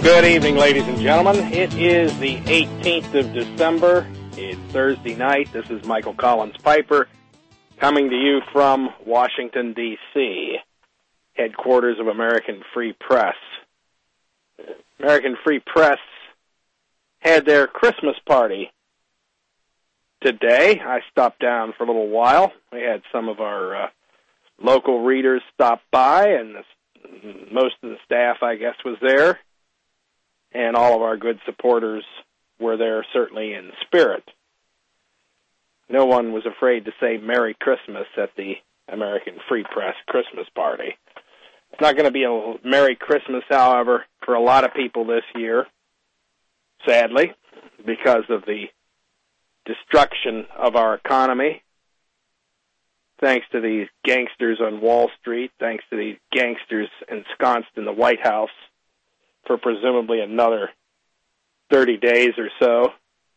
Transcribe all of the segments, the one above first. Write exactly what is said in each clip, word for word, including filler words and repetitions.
Good evening, ladies and gentlemen. It is the eighteenth of December. It's Thursday night. This is Michael Collins Piper coming to you from Washington, D C, headquarters of American Free Press. American Free Press had their Christmas party today. I stopped down for a little while. We had some of our uh, local readers stop by, and the, most of the staff, I guess, was there. And all of our good supporters were there, certainly in spirit. No one was afraid to say Merry Christmas at the American Free Press Christmas party. It's not going to be a Merry Christmas, however, for a lot of people this year, sadly, because of the destruction of our economy, thanks to these gangsters on Wall Street, thanks to these gangsters ensconced in the White House for presumably another thirty days or so.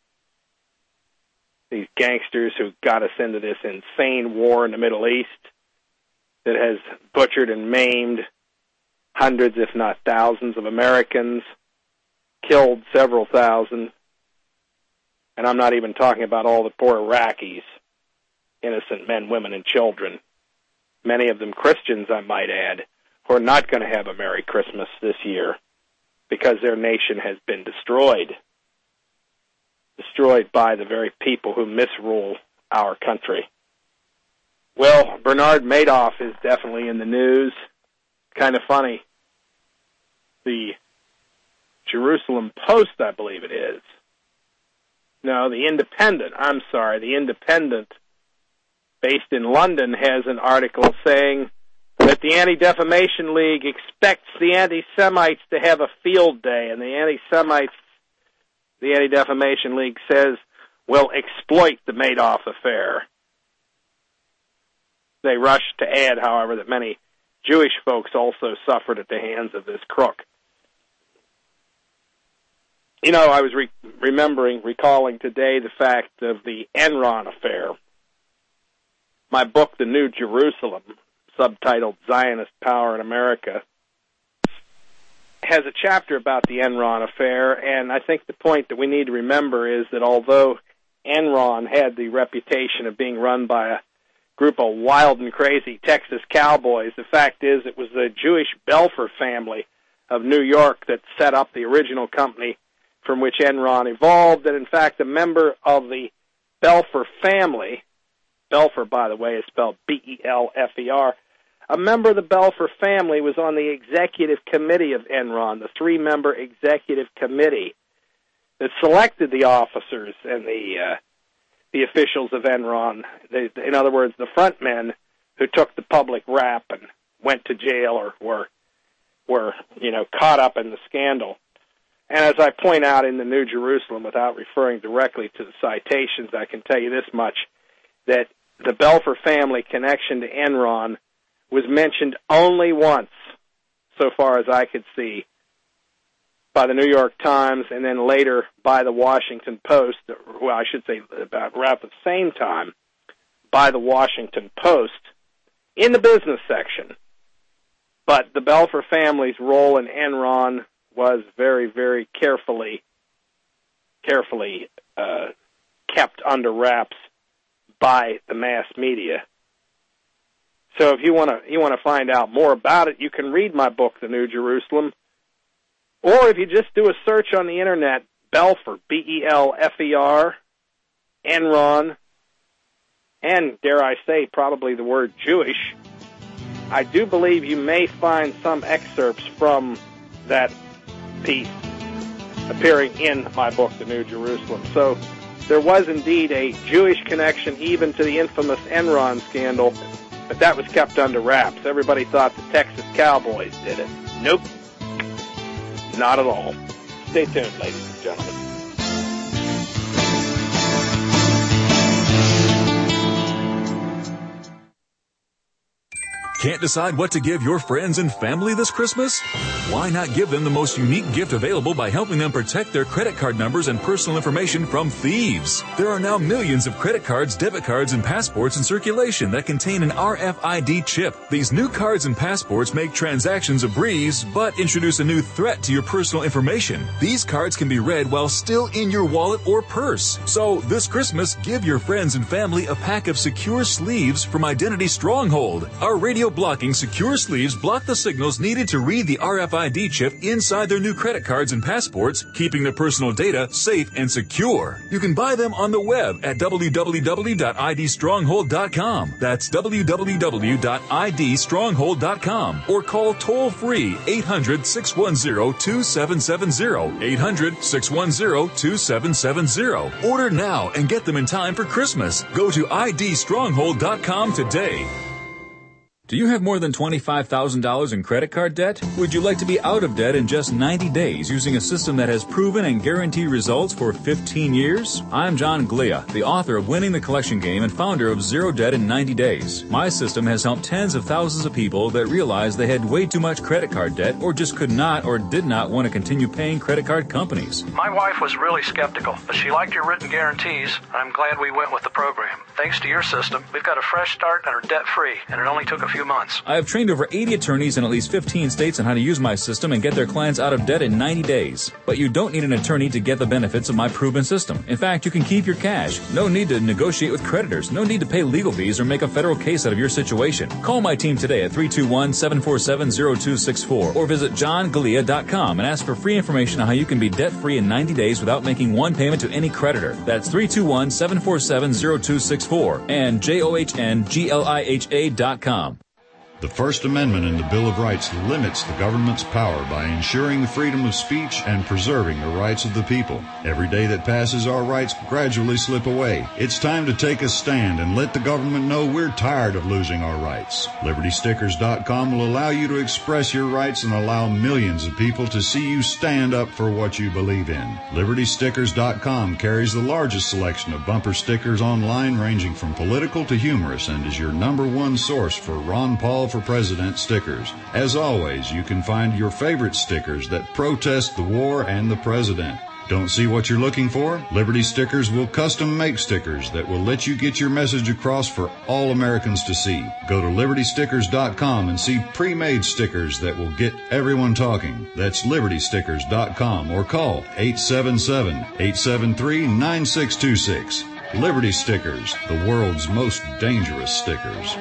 These gangsters who got us into this insane war in the Middle East that has butchered and maimed hundreds, if not thousands, of Americans, killed several thousand, and I'm not even talking about all the poor Iraqis, innocent men, women, and children, many of them Christians, I might add, who are not going to have a Merry Christmas this year, because their nation has been destroyed, destroyed by the very people who misrule our country. Well, Bernard Madoff is definitely in the news. Kind of funny. The Jerusalem Post, I believe it is. No, the Independent, I'm sorry, the Independent, based in London, has an article saying that the Anti-Defamation League expects the anti-Semites to have a field day, and the anti-Semites, the Anti-Defamation League says, will exploit the Madoff affair. They rush to add, however, that many Jewish folks also suffered at the hands of this crook. You know, I was re- remembering, recalling today the fact of the Enron affair. My book, The New Jerusalem, subtitled Zionist Power in America, has a chapter about the Enron affair, and I think the point that we need to remember is that although Enron had the reputation of being run by a group of wild and crazy Texas cowboys, the fact is it was the Jewish Belfer family of New York that set up the original company from which Enron evolved, and in fact a member of the Belfer family, Belfer, by the way, is spelled B E L F E R, a member of the Belfer family was on the executive committee of Enron, the three-member executive committee that selected the officers and the uh, the officials of Enron. They, in other words, the front men who took the public rap and went to jail or were were you know caught up in the scandal. And as I point out in the New Jerusalem, without referring directly to the citations, I can tell you this much, that the Belfer family connection to Enron was mentioned only once, so far as I could see, by the New York Times and then later by the Washington Post, well, I should say about around the same time, by the Washington Post, in the business section. But the Belfer family's role in Enron was very, very carefully, carefully uh, kept under wraps by the mass media. So if you want to you want to find out more about it, you can read my book, The New Jerusalem, or if you just do a search on the internet, Belfer, B E L F E R, Enron, and dare I say, probably the word Jewish, I do believe you may find some excerpts from that piece appearing in my book, The New Jerusalem. So there was indeed a Jewish connection even to the infamous Enron scandal, but that was kept under wraps. Everybody thought the Texas Cowboys did it. Nope. Not at all. Stay tuned, ladies and gentlemen. Can't decide what to give your friends and family this Christmas? Why not give them the most unique gift available by helping them protect their credit card numbers and personal information from thieves? There are now millions of credit cards, debit cards, and passports in circulation that contain an R F I D chip. These new cards and passports make transactions a breeze, but introduce a new threat to your personal information. These cards can be read while still in your wallet or purse. So this Christmas, give your friends and family a pack of secure sleeves from Identity Stronghold. Our radio blocking secure sleeves block the signals needed to read the R F I D chip inside their new credit cards and passports, keeping their personal data safe and secure. You can buy them on the web at w w w dot i d stronghold dot com. That's w w w dot i d stronghold dot com, or call toll-free eight hundred, six one zero, two seven seven zero, eight hundred, six one zero, two seven seven zero. Order now and get them in time for Christmas. Go to i d stronghold dot com today. Do you have more than twenty-five thousand dollars in credit card debt? Would you like to be out of debt in just ninety days using a system that has proven and guaranteed results for fifteen years? I'm John Glia, the author of Winning the Collection Game and founder of Zero Debt in ninety days. My system has helped tens of thousands of people that realized they had way too much credit card debt or just could not or did not want to continue paying credit card companies. My wife was really skeptical, but she liked your written guarantees, and I'm glad we went with the program. Thanks to your system, we've got a fresh start and are debt-free, and it only took a few months. I have trained over eighty attorneys in at least fifteen states on how to use my system and get their clients out of debt in ninety days. But you don't need an attorney to get the benefits of my proven system. In fact, you can keep your cash. No need to negotiate with creditors. No need to pay legal fees or make a federal case out of your situation. Call my team today at three two one, seven four seven, zero two six four or visit john galea dot com and ask for free information on how you can be debt-free in ninety days without making one payment to any creditor. That's three two one, seven four seven, zero two six four and J O H N G L I H A dot com. The First Amendment in the Bill of Rights limits the government's power by ensuring the freedom of speech and preserving the rights of the people. Every day that passes, our rights gradually slip away. It's time to take a stand and let the government know we're tired of losing our rights. Liberty Stickers dot com will allow you to express your rights and allow millions of people to see you stand up for what you believe in. Liberty Stickers dot com carries the largest selection of bumper stickers online, ranging from political to humorous, and is your number one source for Ron Paul for President stickers. As always, you can find your favorite stickers that protest the war and the president. Don't see what you're looking for? Liberty Stickers will custom make stickers that will let you get your message across for all Americans to see. Go to Liberty Stickers dot com and see pre-made stickers that will get everyone talking. That's Liberty Stickers dot com or call eight seven seven, eight seven three, nine six two six. Liberty Stickers, the world's most dangerous stickers.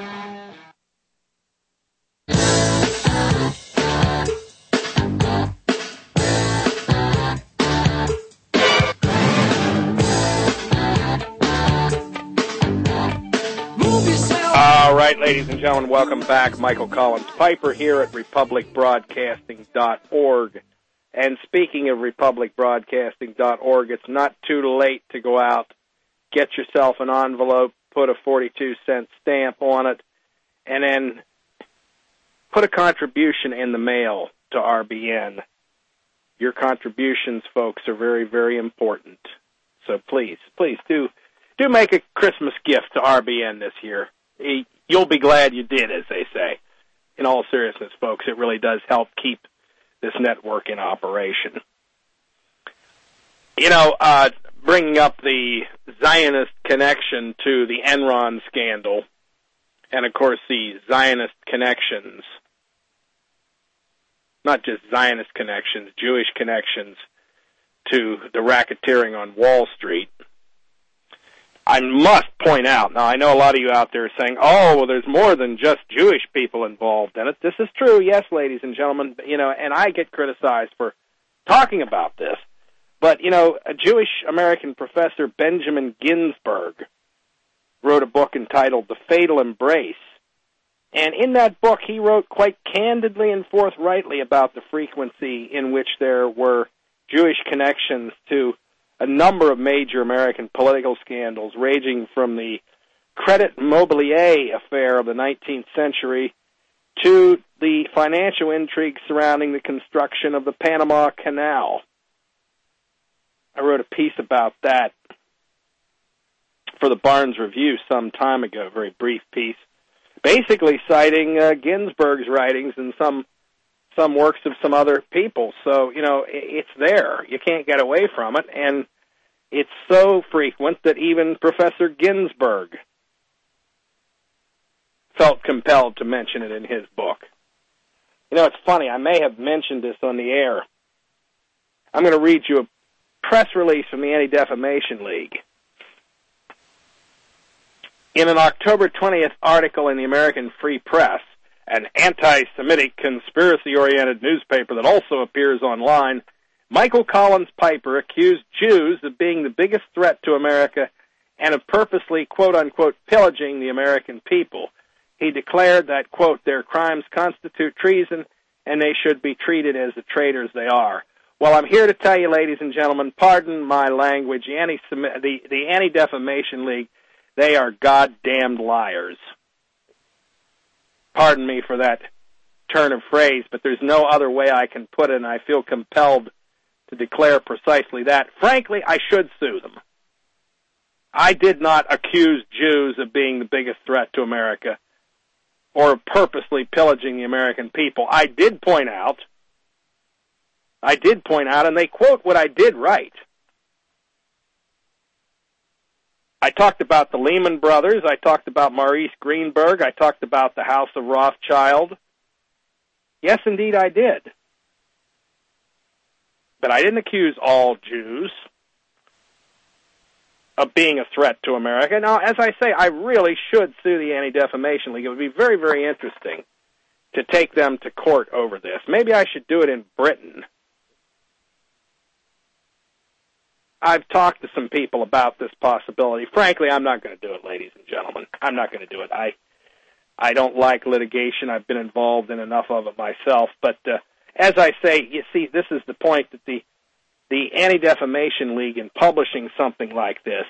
All right, ladies and gentlemen, welcome back. Michael Collins Piper here at Republic Broadcasting dot org. And speaking of Republic Broadcasting dot org, it's not too late to go out, get yourself an envelope, put a forty-two cent stamp on it, and then put a contribution in the mail to R B N. Your contributions, folks, are very, very important. So please, please do do make a Christmas gift to R B N this year. You'll be glad you did, as they say. In all seriousness, folks, it really does help keep this network in operation. You know, uh, bringing up the Zionist connection to the Enron scandal, and, of course, the Zionist connections, not just Zionist connections, Jewish connections to the racketeering on Wall Street. I must point out, now I know a lot of you out there are saying, oh, well, there's more than just Jewish people involved in it. This is true, yes, ladies and gentlemen, you know, and I get criticized for talking about this. But, you know, a Jewish American professor, Benjamin Ginsberg, wrote a book entitled The Fatal Embrace. And in that book, he wrote quite candidly and forthrightly about the frequency in which there were Jewish connections to a number of major American political scandals, ranging from the Credit Mobilier affair of the nineteenth century to the financial intrigue surrounding the construction of the Panama Canal. I wrote a piece about that for the Barnes Review some time ago, a very brief piece, basically citing uh, Ginsburg's writings and some some works of some other people. So, you know, it's there. You can't get away from it, and it's so frequent that even Professor Ginsburg felt compelled to mention it in his book. You know, it's funny. I may have mentioned this on the air. I'm going to read you a press release from the Anti-Defamation League. In an October twentieth article in the American Free Press, an anti-Semitic, conspiracy-oriented newspaper that also appears online, Michael Collins Piper accused Jews of being the biggest threat to America and of purposely, quote-unquote, pillaging the American people. He declared that, quote, their crimes constitute treason and they should be treated as the traitors they are. Well, I'm here to tell you, ladies and gentlemen, pardon my language, the, anti- the, the Anti-Defamation League, they are goddamned liars. Pardon me for that turn of phrase, but there's no other way I can put it, and I feel compelled to declare precisely that. Frankly, I should sue them. I did not accuse Jews of being the biggest threat to America or of purposely pillaging the American people. I did point out, I did point out, and they quote what I did right. I talked about the Lehman Brothers. I talked about Maurice Greenberg. I talked about the House of Rothschild. Yes, indeed, I did. But I didn't accuse all Jews of being a threat to America. Now, as I say, I really should sue the Anti-Defamation League. It would be very, very interesting to take them to court over this. Maybe I should do it in Britain. I've talked to some people about this possibility. Frankly, I'm not going to do it, ladies and gentlemen. I'm not going to do it. I I don't like litigation. I've been involved in enough of it myself. But uh, as I say, you see, this is the point that the the Anti-Defamation League, in publishing something like this,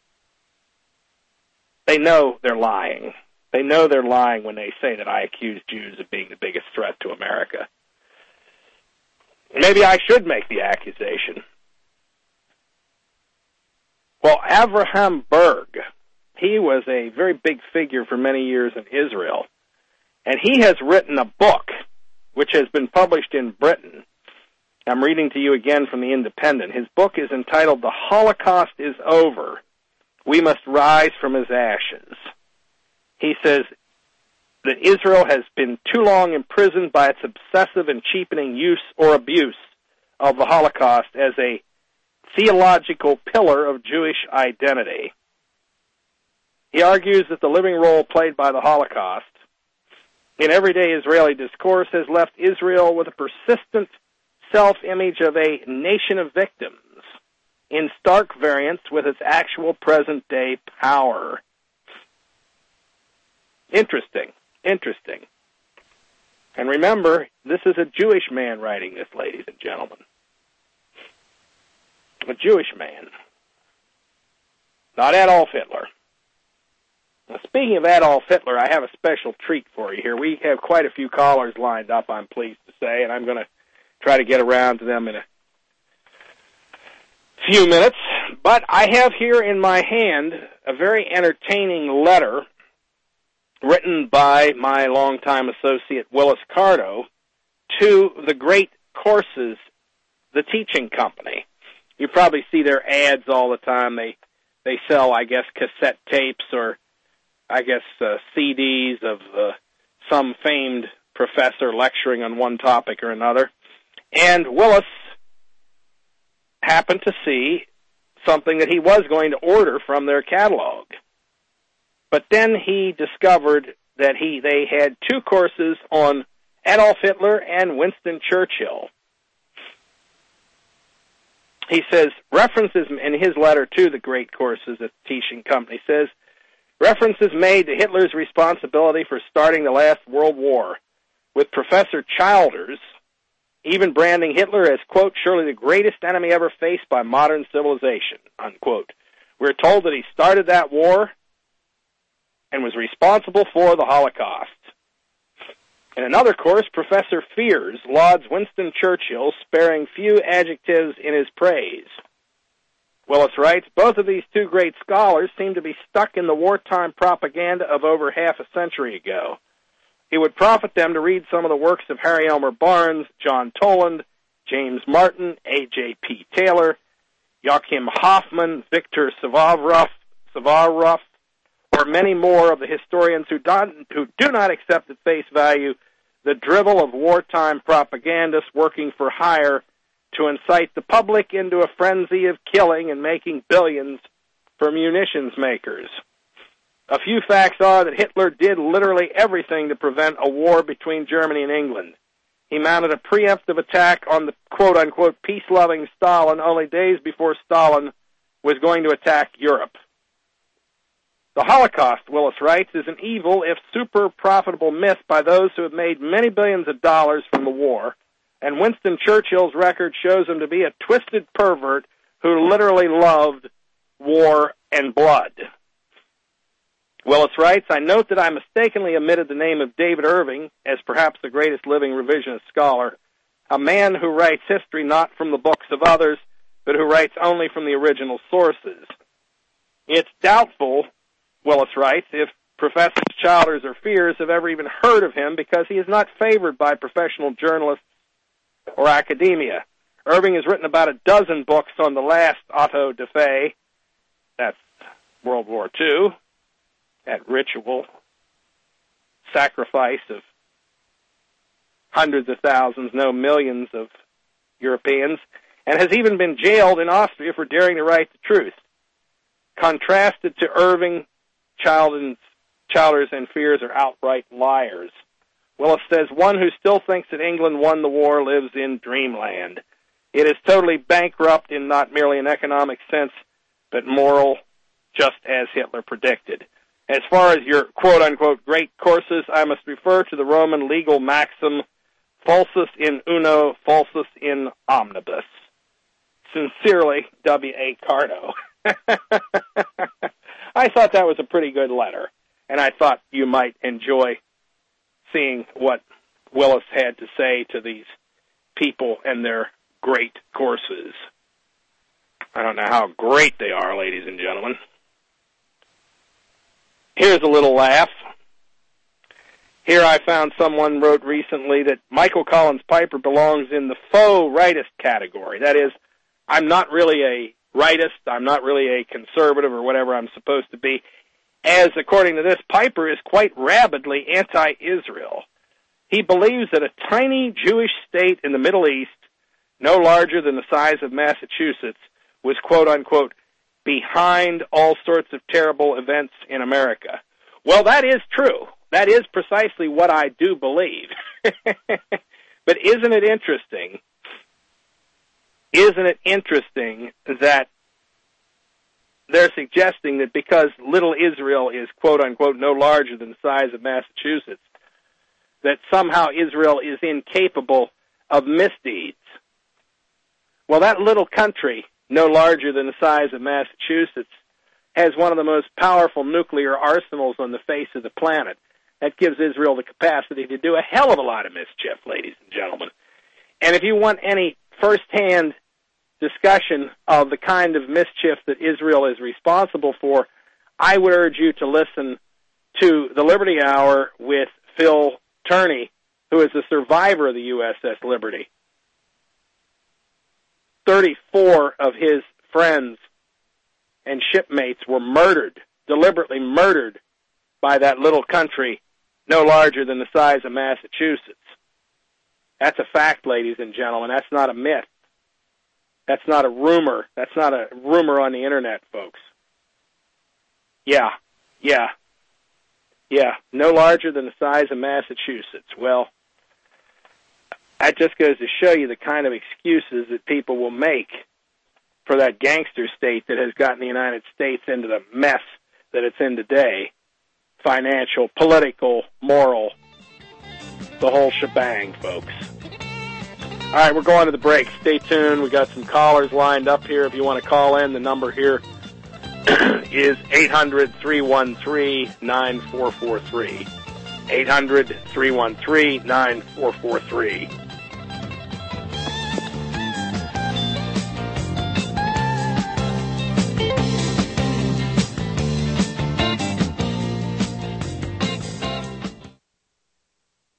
they know they're lying. They know they're lying when they say that I accuse Jews of being the biggest threat to America. Maybe I should make the accusation. Well, Avraham Berg, he was a very big figure for many years in Israel, and he has written a book which has been published in Britain. I'm reading to you again from The Independent. His book is entitled The Holocaust is Over. We Must Rise from His Ashes. He says that Israel has been too long imprisoned by its obsessive and cheapening use or abuse of the Holocaust as a theological pillar of Jewish identity. He argues that the living role played by the Holocaust in everyday Israeli discourse has left Israel with a persistent self-image of a nation of victims, in stark variance with its actual present-day power. Interesting, interesting. And remember, this is a Jewish man writing this, ladies and gentlemen. A Jewish man, not Adolf Hitler. Now, speaking of Adolf Hitler, I have a special treat for you here. We have quite a few callers lined up, I'm pleased to say, and I'm going to try to get around to them in a few minutes. But I have here in my hand a very entertaining letter written by my longtime associate Willis Cardo to the Great Courses, the teaching company. You probably see their ads all the time. They they sell, I guess, cassette tapes or, I guess, uh, C Ds of uh, some famed professor lecturing on one topic or another. And Willis happened to see something that he was going to order from their catalog. But then he discovered that he they had two courses on Adolf Hitler and Winston Churchill. He says, references in his letter to the Great Courses at the Teaching Company says, references made to Hitler's responsibility for starting the last World War, with Professor Childers even branding Hitler as, quote, surely the greatest enemy ever faced by modern civilization, unquote. We're told that he started that war and was responsible for the Holocaust. In another course, Professor Fears lauds Winston Churchill, sparing few adjectives in his praise. Willis writes, both of these two great scholars seem to be stuck in the wartime propaganda of over half a century ago. It would profit them to read some of the works of Harry Elmer Barnes, John Toland, James Martin, A J P Taylor, Joachim Hoffman, Victor Savarov, Savarov, or many more of the historians who, don't, who do not accept at face value the drivel of wartime propagandists working for hire to incite the public into a frenzy of killing and making billions for munitions makers. A few facts are that Hitler did literally everything to prevent a war between Germany and England. He mounted a preemptive attack on the quote-unquote peace-loving Stalin only days before Stalin was going to attack Europe. The Holocaust, Willis writes, is an evil, if super profitable myth by those who have made many billions of dollars from the war, and Winston Churchill's record shows him to be a twisted pervert who literally loved war and blood. Willis writes, I note that I mistakenly omitted the name of David Irving as perhaps the greatest living revisionist scholar, a man who writes history not from the books of others, but who writes only from the original sources. It's doubtful, Willis writes, if Professors Childers or Fears have ever even heard of him because he is not favored by professional journalists or academia. Irving has written about a dozen books on the last auto da fe, that's World War Two, that ritual sacrifice of hundreds of thousands, no millions of Europeans, and has even been jailed in Austria for daring to write the truth. Contrasted to Irving, Childers, Childers and Fears are outright liars. Willis says, one who still thinks that England won the war lives in dreamland. It is totally bankrupt in not merely an economic sense, but moral, just as Hitler predicted. As far as your quote-unquote great courses, I must refer to the Roman legal maxim, falsus in uno, falsus in omnibus. Sincerely, W A Cardo. I thought that was a pretty good letter, and I thought you might enjoy seeing what Willis had to say to these people and their great courses. I don't know how great they are, ladies and gentlemen. Here's a little laugh. Here I found someone wrote recently that Michael Collins Piper belongs in the faux rightist category. That is, I'm not really a rightist, I'm not really a conservative or whatever I'm supposed to be, as, according to this, Piper is quite rabidly anti-Israel. He believes that a tiny Jewish state in the Middle East, no larger than the size of Massachusetts, was, quote-unquote, behind all sorts of terrible events in America. Well, that is true. That is precisely what I do believe. But isn't it interesting, isn't it interesting that they're suggesting that because little Israel is, quote-unquote, no larger than the size of Massachusetts, that somehow Israel is incapable of misdeeds. Well, that little country, no larger than the size of Massachusetts, has one of the most powerful nuclear arsenals on the face of the planet. That gives Israel the capacity to do a hell of a lot of mischief, ladies and gentlemen. And if you want any firsthand discussion of the kind of mischief that Israel is responsible for, I would urge you to listen to the Liberty Hour with Phil Turney, who is a survivor of the U S S Liberty. thirty-four of his friends and shipmates were murdered, deliberately murdered, by that little country no larger than the size of Massachusetts. That's a fact, ladies and gentlemen. That's not a myth. That's not a rumor. That's not a rumor on the internet, folks. Yeah, yeah, yeah, no larger than the size of Massachusetts. Well, that just goes to show you the kind of excuses that people will make for that gangster state that has gotten the United States into the mess that it's in today. Financial, political, moral, the whole shebang, folks. All right, we're going to the break. Stay tuned. We got some callers lined up here. If you want to call in, the number here is eight hundred, three one three, nine four four three. eight hundred, three one three, nine four four three.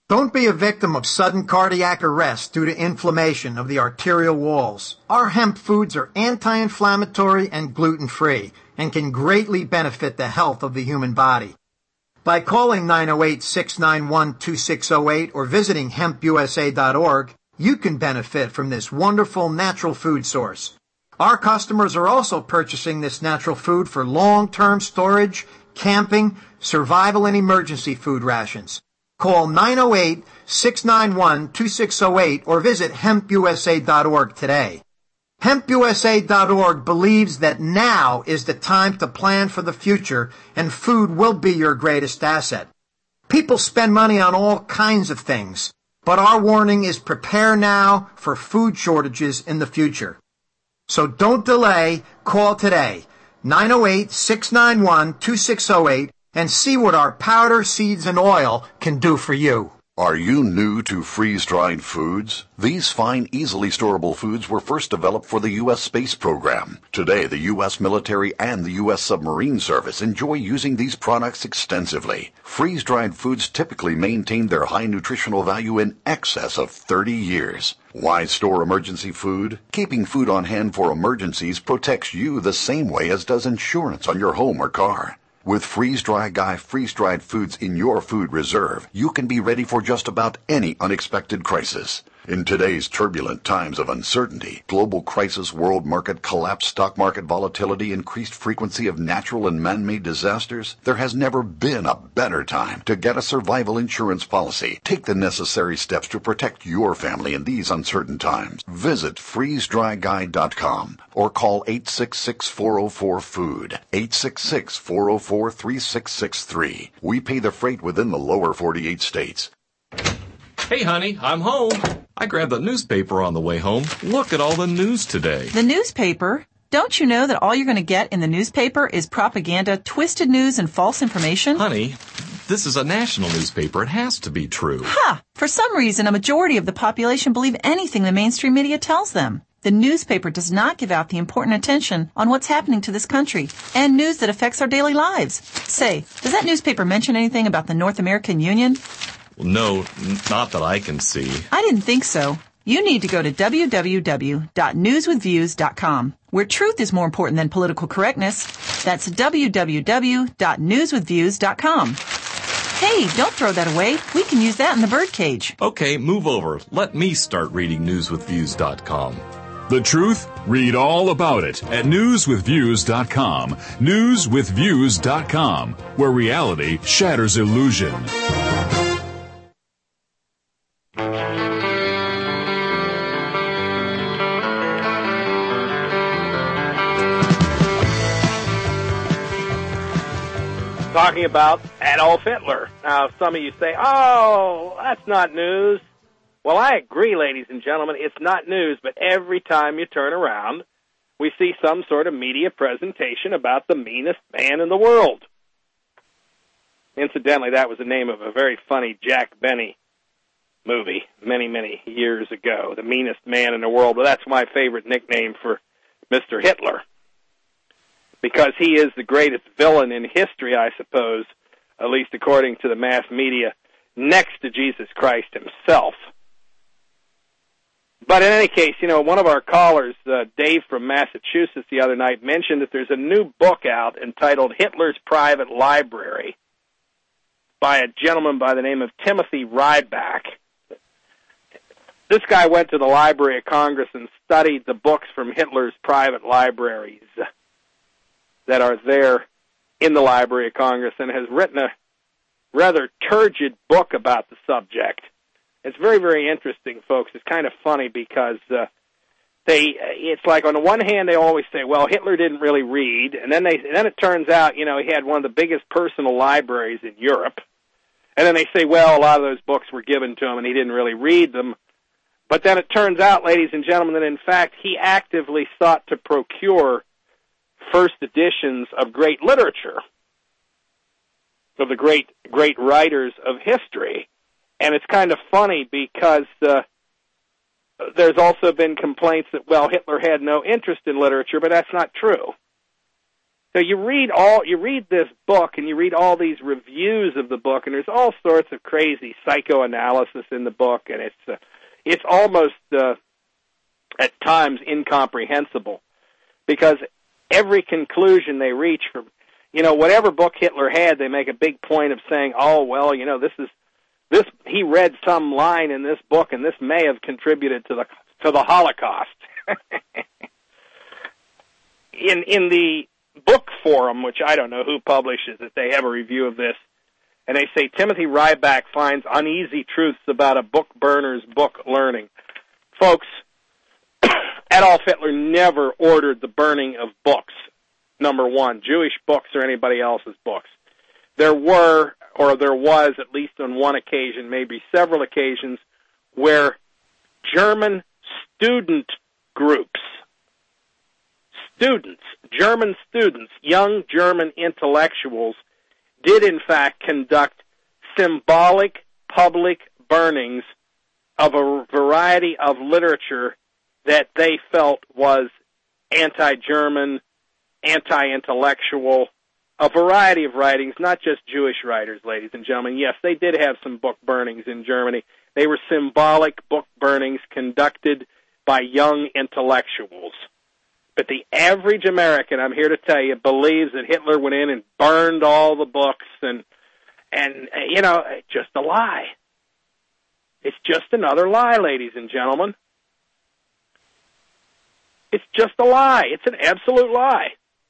Don't be a victim of sudden cardiac arrest due to inflammation of the arterial walls. Our hemp foods are anti-inflammatory and gluten-free and can greatly benefit the health of the human body. By calling nine oh eight, six nine one, two six oh eight or visiting hemp u s a dot org, you can benefit from this wonderful natural food source. Our customers are also purchasing this natural food for long-term storage, camping, survival, and emergency food rations. Call nine oh eight, six nine one, two six oh eight or visit hemp u s a dot org today. hemp u s a dot org believes that now is the time to plan for the future, and food will be your greatest asset. People spend money on all kinds of things, but our warning is prepare now for food shortages in the future. So don't delay, call today, nine oh eight, six nine one, two six oh eight, and see what our powder, seeds, and oil can do for you. Are you new to freeze-dried foods? These fine, easily storable foods were first developed for the U S space program. Today, the U S military and the U S submarine service enjoy using these products extensively. Freeze-dried foods typically maintain their high nutritional value in excess of thirty years. Why store emergency food? Keeping food on hand for emergencies protects you the same way as does insurance on your home or car. With Freeze-Dry Guy freeze-dried foods in your food reserve, you can be ready for just about any unexpected crisis. In today's turbulent times of uncertainty, global crisis, world market collapse, stock market volatility, increased frequency of natural and man-made disasters, there has never been a better time to get a survival insurance policy. Take the necessary steps to protect your family in these uncertain times. Visit freeze dry guy dot com or call eight six six, four oh four, food, eight six six, four oh four, three six six three. We pay the freight within the lower forty-eight states. Hey, honey, I'm home. I grabbed the newspaper on the way home. Look at all the news today. The newspaper? Don't you know that all you're going to get in the newspaper is propaganda, twisted news, and false information? Honey, this is a national newspaper. It has to be true. Ha! For some reason, a majority of the population believe anything the mainstream media tells them. The newspaper does not give out the important attention on what's happening to this country and news that affects our daily lives. Say, does that newspaper mention anything about the North American Union? No, not that I can see. I didn't think so. You need to go to w w w dot news with views dot com, where truth is more important than political correctness. That's w w w dot news with views dot com. Hey, don't throw that away. We can use that in the birdcage. Okay, move over. Let me start reading news with views dot com. The truth? Read all about it at news with views dot com. news with views dot com, where reality shatters illusion. Talking about Adolf Hitler. Now, some of you say, oh, that's not news. Well, I agree, ladies and gentlemen, it's not news, but every time you turn around, we see some sort of media presentation about the meanest man in the world. Incidentally, that was the name of a very funny Jack Benny movie many, many years ago, The Meanest Man in the World. Well, that's my favorite nickname for Mister Hitler, because he is the greatest villain in history, I suppose, at least according to the mass media, next to Jesus Christ himself. But in any case, you know, one of our callers, uh, Dave from Massachusetts, the other night mentioned that there's a new book out entitled Hitler's Private Library by a gentleman by the name of Timothy Ryback. This guy went to the Library of Congress and studied the books from Hitler's private libraries that are there in the Library of Congress and has written a rather turgid book about the subject. It's very, very interesting, folks. It's kind of funny because uh, they, it's like on the one hand they always say, well, Hitler didn't really read, and then they, and then it turns out, you know, he had one of the biggest personal libraries in Europe, and then they say, well, a lot of those books were given to him and he didn't really read them. But then it turns out, ladies and gentlemen, that in fact he actively sought to procure first editions of great literature, of the great, great writers of history. And it's kind of funny because uh, there's also been complaints that, well, Hitler had no interest in literature, but that's not true. So you read all you read this book, and you read all these reviews of the book, and there's all sorts of crazy psychoanalysis in the book, and it's uh, it's almost uh, at times incomprehensible, because every conclusion they reach from, you know, whatever book Hitler had, they make a big point of saying, oh, well, you know, this is this he read some line in this book, and this may have contributed to the to the Holocaust. in in the book forum, which I don't know who publishes it, they have a review of this, and they say Timothy Ryback finds uneasy truths about a book burner's book learning. Folks, Adolf Hitler never ordered the burning of books, number one, Jewish books or anybody else's books. There were, or there was at least on one occasion, maybe several occasions, where German student groups, students, German students, young German intellectuals, did in fact conduct symbolic public burnings of a variety of literature that they felt was anti-German, anti-intellectual, a variety of writings, not just Jewish writers, ladies and gentlemen. Yes, they did have some book burnings in Germany. They were symbolic book burnings conducted by young intellectuals. But the average American, I'm here to tell you, believes that Hitler went in and burned all the books, and, and you know, just a lie. It's just another lie, ladies and gentlemen. It's just a lie. It's an absolute lie.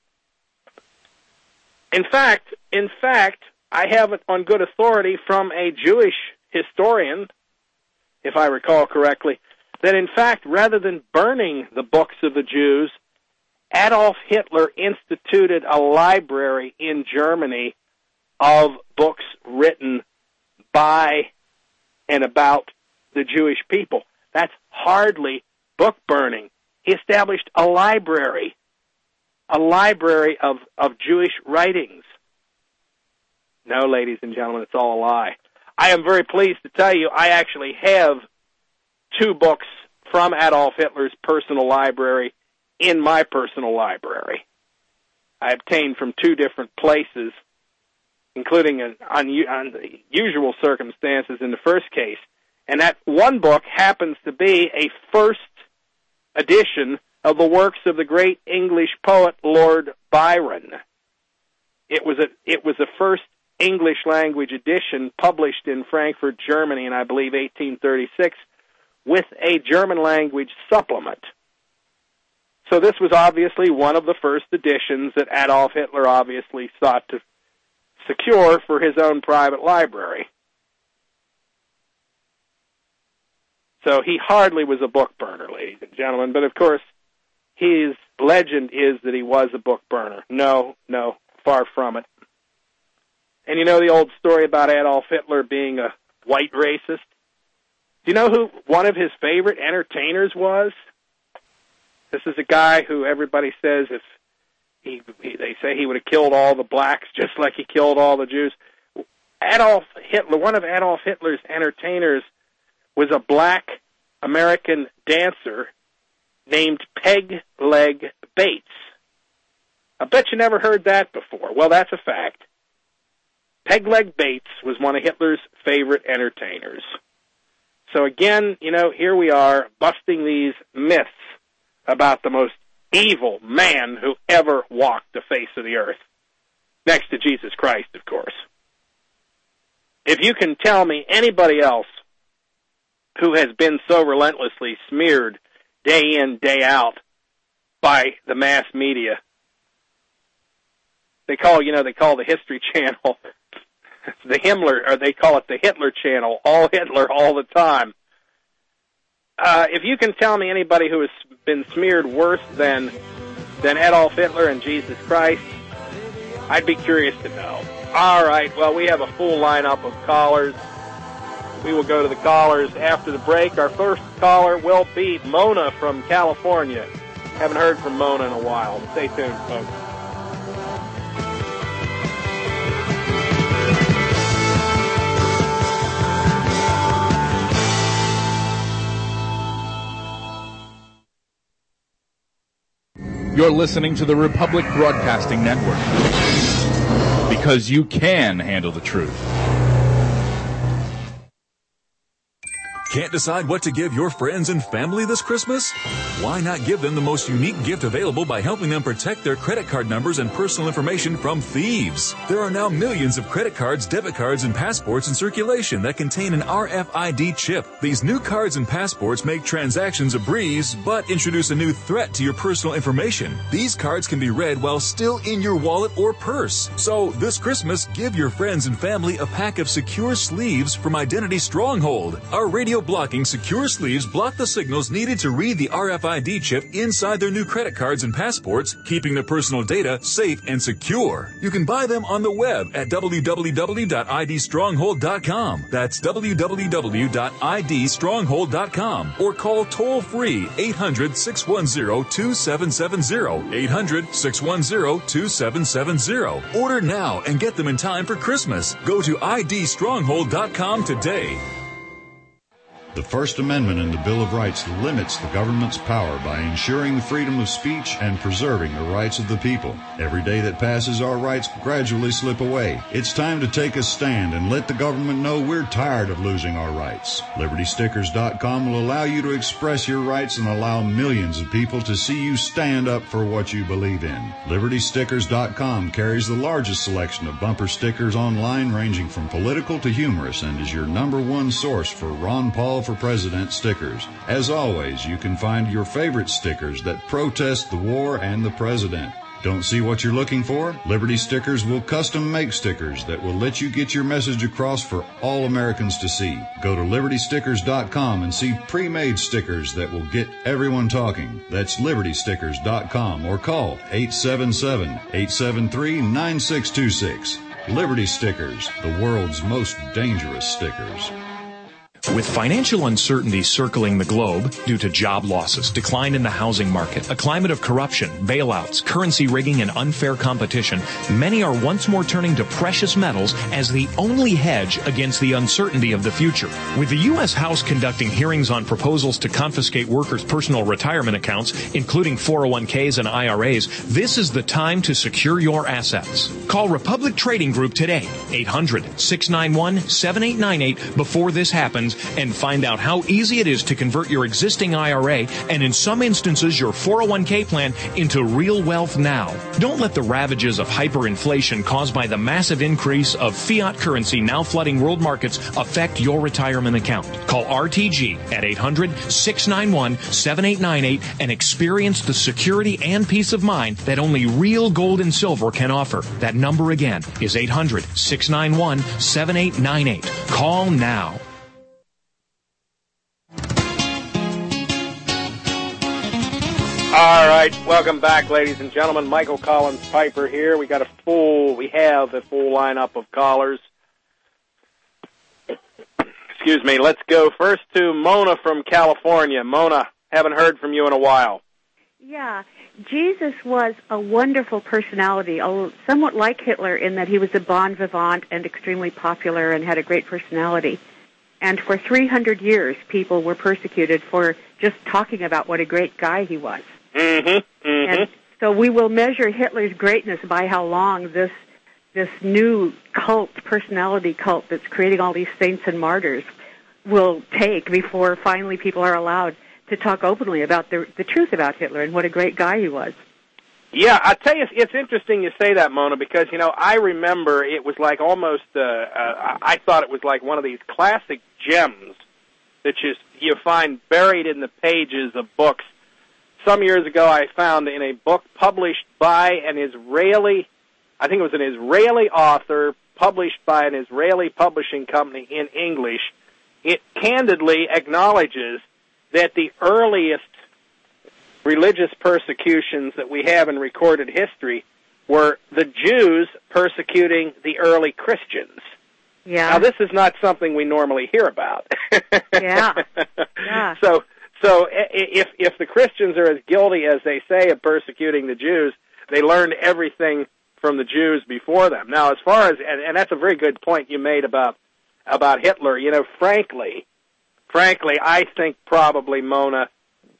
In fact, in fact, I have it on good authority from a Jewish historian, if I recall correctly, that in fact, rather than burning the books of the Jews, Adolf Hitler instituted a library in Germany of books written by and about the Jewish people. That's hardly book burning. He established a library, a library of, of Jewish writings. No, ladies and gentlemen, it's all a lie. I am very pleased to tell you I actually have two books from Adolf Hitler's personal library in my personal library. I obtained from two different places, including an unusual circumstances in the first case. And that one book happens to be a first edition of the works of the great English poet Lord Byron. It was a it was the first English language edition published in Frankfurt, Germany, in I believe eighteen thirty-six, with a German language supplement. So this was obviously one of the first editions that Adolf Hitler obviously sought to secure for his own private library. So he hardly was a book burner, ladies and gentlemen, but of course his legend is that he was a book burner. No, no, far from it. And you know the old story about Adolf Hitler being a white racist? Do you know who one of his favorite entertainers was? This is a guy who everybody says if he, he they say he would have killed all the blacks just like he killed all the Jews. Adolf Hitler, one of Adolf Hitler's entertainers, was a black American dancer named Peg Leg Bates. I bet you never heard that before. Well, that's a fact. Peg Leg Bates was one of Hitler's favorite entertainers. So again, you know, here we are busting these myths about the most evil man who ever walked the face of the earth. Next to Jesus Christ, of course. If you can tell me anybody else who has been so relentlessly smeared day in, day out by the mass media, they call, you know, they call the History Channel the Himmler, or they call it the Hitler Channel, all Hitler all the time. Uh, if you can tell me anybody who has been smeared worse than than Adolf Hitler and Jesus Christ, I'd be curious to know. All right, well, we have a full lineup of callers. We will go to the callers after the break. Our first caller will be Mona from California. Haven't heard from Mona in a while. Stay tuned, folks. You're listening to the Republic Broadcasting Network. Because you can handle the truth. Can't decide what to give your friends and family this Christmas? Why not give them the most unique gift available by helping them protect their credit card numbers and personal information from thieves? There are now millions of credit cards, debit cards, and passports in circulation that contain an R F I D chip. These new cards and passports make transactions a breeze, but introduce a new threat to your personal information. These cards can be read while still in your wallet or purse. So this Christmas, give your friends and family a pack of secure sleeves from Identity Stronghold. Our radio blocking secure sleeves block the signals needed to read the R F I D chip inside their new credit cards and passports, keeping their personal data safe and secure. You can buy them on the web at w w w dot i d stronghold dot com. That's w w w dot i d stronghold dot com, or call toll-free eight hundred, six one zero, two seven seven zero, eight hundred, six one zero, two seven seven zero. Order now and get them in time for Christmas. Go to i d stronghold dot com today. The First Amendment in the Bill of Rights limits the government's power by ensuring the freedom of speech and preserving the rights of the people. Every day that passes, our rights gradually slip away. It's time to take a stand and let the government know we're tired of losing our rights. Liberty Stickers dot com will allow you to express your rights and allow millions of people to see you stand up for what you believe in. Liberty Stickers dot com carries the largest selection of bumper stickers online, ranging from political to humorous, and is your number one source for Ron Paul for President stickers. As always, you can find your favorite stickers that protest the war and the president. Don't see what you're looking for? Liberty Stickers will custom make stickers that will let you get your message across for all Americans to see. Go to Liberty Stickers dot com and see pre-made stickers that will get everyone talking. That's Liberty Stickers dot com, or call eight seven seven, eight seven three, nine six two six. Liberty Stickers, the world's most dangerous stickers. With financial uncertainty circling the globe due to job losses, decline in the housing market, a climate of corruption, bailouts, currency rigging, and unfair competition, many are once more turning to precious metals as the only hedge against the uncertainty of the future. With the U S House conducting hearings on proposals to confiscate workers' personal retirement accounts, including four oh one k's and I R A's, this is the time to secure your assets. Call Republic Trading Group today, eight hundred, six nine one, seven eight nine eight, before this happens, and find out how easy it is to convert your existing I R A and, in some instances, your four oh one k plan into real wealth now. Don't let the ravages of hyperinflation caused by the massive increase of fiat currency now flooding world markets affect your retirement account. Call R T G at eight hundred, six nine one, seven eight nine eight and experience the security and peace of mind that only real gold and silver can offer. That number again is eight hundred, six nine one, seven eight nine eight. Call now. All right, welcome back, ladies and gentlemen. Michael Collins Piper here. We got a full, we have a full lineup of callers. Excuse me. Let's go first to Mona from California. Mona, haven't heard from you in a while. Yeah, Jesus was a wonderful personality, somewhat like Hitler in that he was a bon vivant and extremely popular and had a great personality. And for three hundred years, people were persecuted for just talking about what a great guy he was. Mm-hmm, mm-hmm. And so we will measure Hitler's greatness by how long this this new cult, personality cult that's creating all these saints and martyrs will take before finally people are allowed to talk openly about the, the truth about Hitler and what a great guy he was. Yeah, I tell you, it's interesting you say that, Mona, because, you know, I remember it was like almost, uh, uh, I thought it was like one of these classic gems that you, you find buried in the pages of books. Some years ago, I found in a book published by an Israeli, I think it was an Israeli author, published by an Israeli publishing company in English, it candidly acknowledges that the earliest religious persecutions that we have in recorded history were the Jews persecuting the early Christians. Yeah. Now, this is not something we normally hear about. Yeah. Yeah. So, so if if the Christians are as guilty as they say of persecuting the Jews, they learned everything from the Jews before them. Now, as far as, and, and that's a very good point you made about about Hitler. You know, frankly, frankly, I think probably, Mona,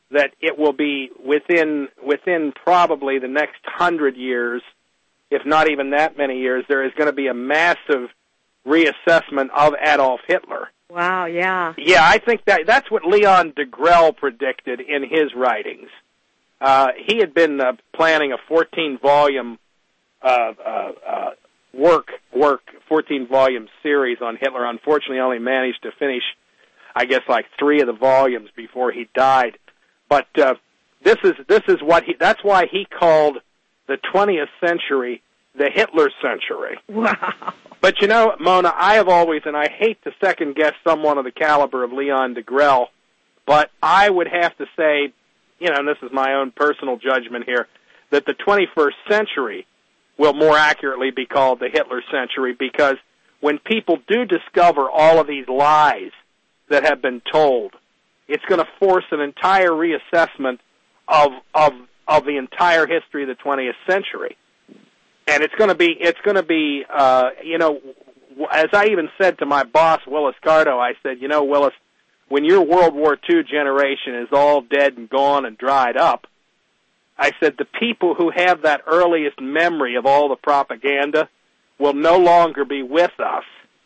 that it will be within within probably the next hundred years, if not even that many years, there is going to be a massive reassessment of Adolf Hitler. Wow, yeah. Yeah, I think that that's what Leon Degrelle predicted in his writings. Uh, he had been uh, planning a fourteen-volume uh, uh, uh, work, work, fourteen-volume series on Hitler. Unfortunately, only managed to finish, I guess, like three of the volumes before he died. But uh, this is this is what he. That's why he called the twentieth century the Hitler century. Wow. But you know, Mona, I have always, and I hate to second guess someone of the caliber of Leon Degrelle, but I would have to say, you know, and this is my own personal judgment here, that the twenty-first century will more accurately be called the Hitler century, because when people do discover all of these lies that have been told, it's going to force an entire reassessment of of of the entire history of the twentieth century. And it's going to be, it's going to be, uh, you know, as I even said to my boss, Willis Carto, I said, you know, Willis, when your World War Two generation is all dead and gone and dried up, I said, the people who have that earliest memory of all the propaganda will no longer be with us.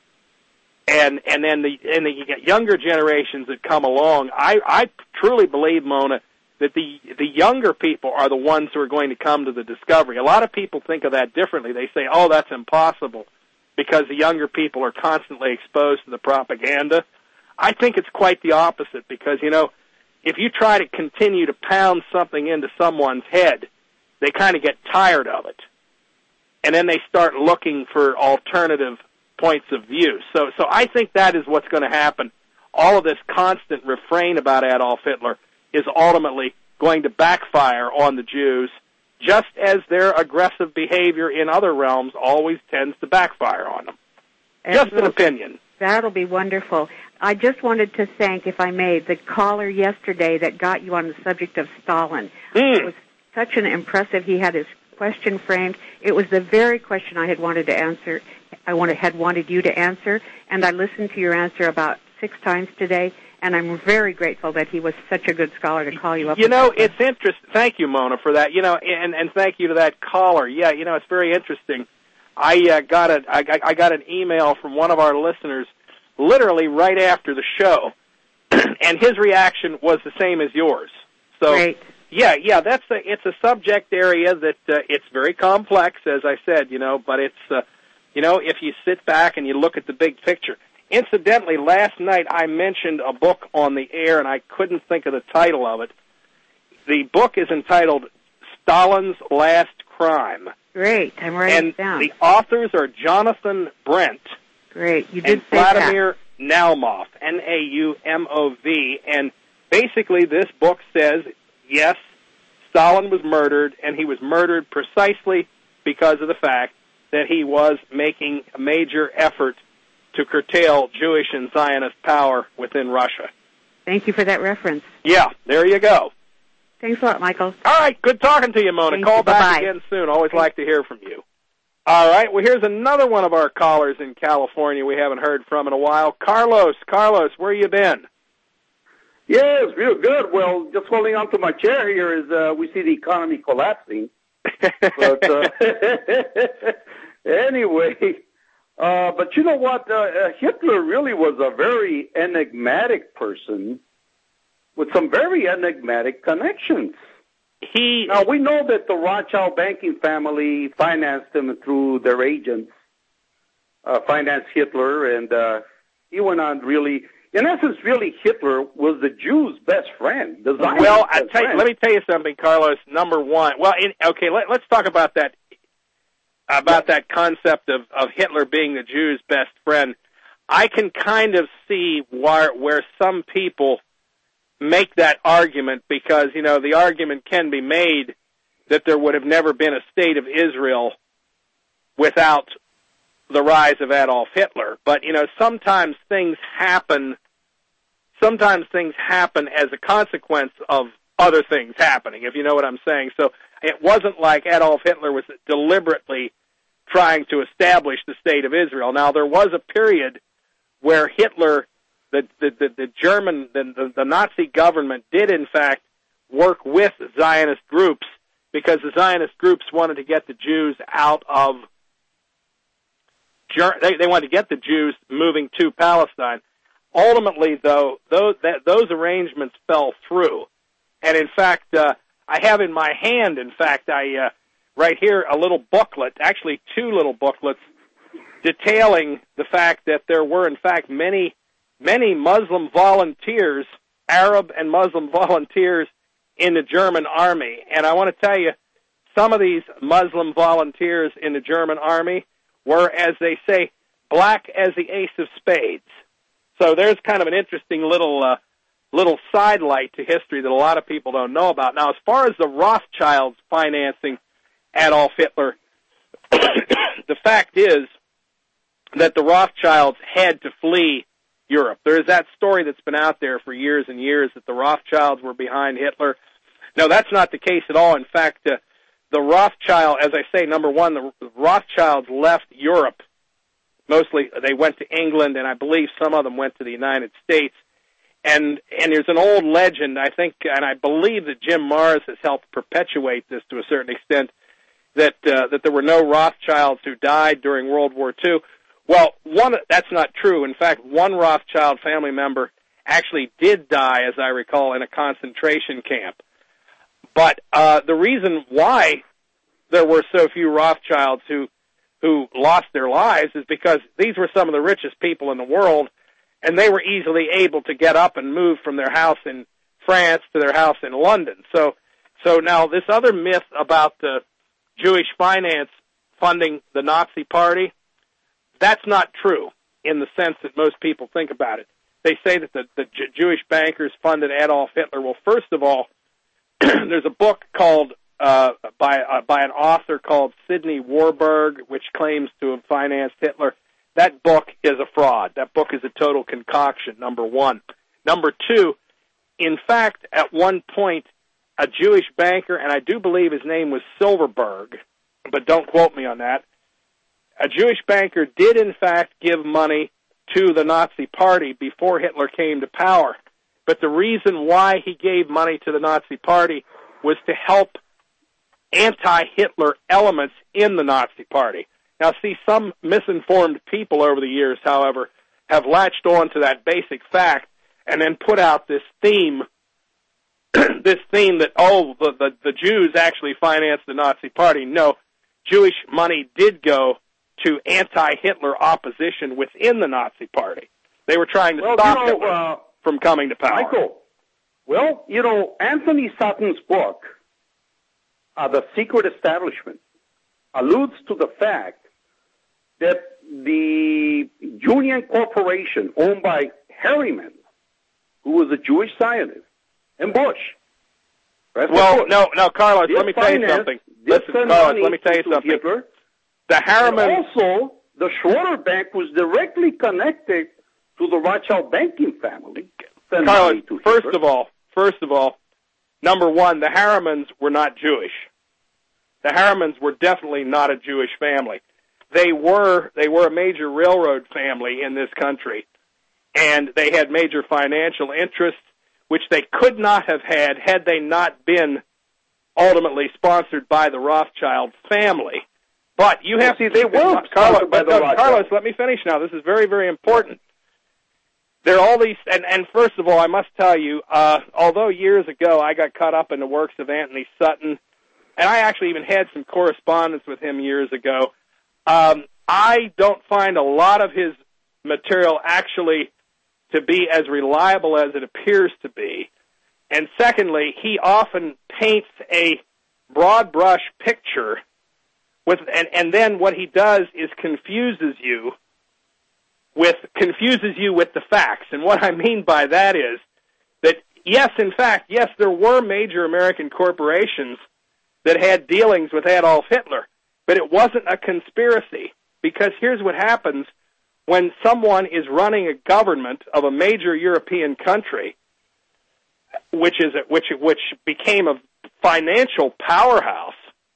And and then the and the younger generations that come along, I, I truly believe, Mona, that the the younger people are the ones who are going to come to the discovery. A lot of people think of that differently. They say, oh, that's impossible, because the younger people are constantly exposed to the propaganda. I think it's quite the opposite, because, you know, if you try to continue to pound something into someone's head, they kind of get tired of it. And then they start looking for alternative points of view. So, so I think that is what's going to happen. All of this constant refrain about Adolf Hitler is ultimately going to backfire on the Jews, just as their aggressive behavior in other realms always tends to backfire on them. Just an opinion. That'll be wonderful. I just wanted to thank, if I may, the caller yesterday that got you on the subject of Stalin. Mm. It was such an impressive, he had his question framed. It was the very question I had wanted to answer, I wanted, had wanted you to answer, and I listened to your answer about six times today, and I'm very grateful that he was such a good scholar to call you up. You know, it's interesting. Thank you, Mona, for that. You know, and, and thank you to that caller. Yeah, you know, it's very interesting. I uh, got a I, I got an email from one of our listeners literally right after the show, and his reaction was the same as yours. So, Great. yeah, yeah, that's a, it's a subject area that uh, it's very complex, as I said, you know, but it's, uh, you know, if you sit back and you look at the big picture. Incidentally, last night I mentioned a book on the air, and I couldn't think of the title of it. The book is entitled Stalin's Last Crime. Great, I'm writing and it down. The authors are Jonathan Brent. Great, you did and say Vladimir Naumov, N A U M O V, and basically this book says, yes, Stalin was murdered, and he was murdered precisely because of the fact that he was making a major effort to curtail Jewish and Zionist power within Russia. Thank you for that reference. Yeah, there you go. Thanks a lot, Michael. All right, good talking to you, Mona. Thank Call you. back Bye-bye. again soon. Always like to hear from you. All right, well, here's another one of our callers in California we haven't heard from in a while. Carlos, Carlos, where you been? Yes, real good. Well, just holding on to my chair here is uh, we see the economy collapsing. But uh, anyway, uh, but you know what? Uh, uh, Hitler really was a very enigmatic person with some very enigmatic connections. He now we know that the Rothschild banking family financed him through their agents, uh, financed Hitler, and uh, he went on really. In essence, really, Hitler was the Jews' best friend. The Zionist well, I best tell you, friend. let me tell you something, Carlos. Number one, well, in, okay, let, let's talk about that about that concept of, of Hitler being the Jews' best friend. I can kind of see where where some people make that argument, because, you know, the argument can be made that there would have never been a state of Israel without the rise of Adolf Hitler. But, you know, sometimes things happen, sometimes things happen as a consequence of other things happening, if you know what I'm saying. So it wasn't like Adolf Hitler was deliberately trying to establish the state of Israel. Now, there was a period where Hitler, the the, the, the German, the, the, the Nazi government did, in fact, work with Zionist groups because the Zionist groups wanted to get the Jews out of, they, they wanted to get the Jews moving to Palestine. Ultimately, though, those, that, those arrangements fell through. And in fact, uh, I have in my hand, in fact, I, uh, right here, a little booklet, actually two little booklets, detailing the fact that there were, in fact, many, many Muslim volunteers, Arab and Muslim volunteers in the German army. And I want to tell you, some of these Muslim volunteers in the German army were, as they say, black as the ace of spades. So there's kind of an interesting little uh, little sidelight to history that a lot of people don't know about. Now, as far as the Rothschilds financing Adolf Hitler, the fact is that the Rothschilds had to flee Europe. There's that story that's been out there for years and years that the Rothschilds were behind Hitler. No, that's not the case at all. In fact, uh, the Rothschild, as I say, number one, the Rothschilds left Europe. Mostly they went to England, and I believe some of them went to the United States. And and there's an old legend, I think, and I believe that Jim Marrs has helped perpetuate this to a certain extent, that uh, that there were no Rothschilds who died during World War Two. Well, one that's not true. In fact, one Rothschild family member actually did die, as I recall, in a concentration camp. But uh, the reason why there were so few Rothschilds who who lost their lives is because these were some of the richest people in the world, and they were easily able to get up and move from their house in France to their house in London. So, so now this other myth about the Jewish finance funding the Nazi Party, that's not true in the sense that most people think about it. They say that the, the J- Jewish bankers funded Adolf Hitler. Well, first of all, there's a book called uh, by uh, by an author called Sidney Warburg, which claims to have financed Hitler. That book is a fraud. That book is a total concoction, number one. Number two, in fact, at one point, a Jewish banker, and I do believe his name was Silverberg, but don't quote me on that, a Jewish banker did, in fact, give money to the Nazi Party before Hitler came to power. But the reason why he gave money to the Nazi Party was to help anti-Hitler elements in the Nazi Party. Now, see, some misinformed people over the years, however, have latched on to that basic fact and then put out this theme, this theme that, oh, the, the, the Jews actually financed the Nazi Party. No, Jewish money did go to anti-Hitler opposition within the Nazi Party. They were trying to well, stop you know, Hitler uh, from coming to power. Michael, well, you know, Anthony Sutton's book, uh, The Secret Establishment, alludes to the fact that the Union Corporation, owned by Harriman, who was a Jewish Zionist, and Bush. Well, Bush, no, no, Carlos, let me tell you something. Listen, Carlos, let me tell you something. Hitler. The Harriman... And also, the Schroeder Bank was directly connected to the Rothschild banking family. Carlos, first of all, first of all, number one, the Harrimans were not Jewish. The Harrimans were definitely not a Jewish family. They were they were a major railroad family in this country, and they had major financial interests, which they could not have had had they not been ultimately sponsored by the Rothschild family. But you have well, see, they were Carlos, by the Carlos, Carlos, let me finish now. This is very, very important. There are all these, and, and first of all, I must tell you, uh, although years ago I got caught up in the works of Anthony Sutton, and I actually even had some correspondence with him years ago, um, I don't find a lot of his material actually to be as reliable as it appears to be. And secondly, he often paints a broad brush picture with, and, and then what he does is confuses you with confuses you with the facts. And what I mean by that is that, yes, in fact, yes, there were major American corporations that had dealings with Adolf Hitler, but it wasn't a conspiracy, because here's what happens when someone is running a government of a major European country, which is a, which which became a financial powerhouse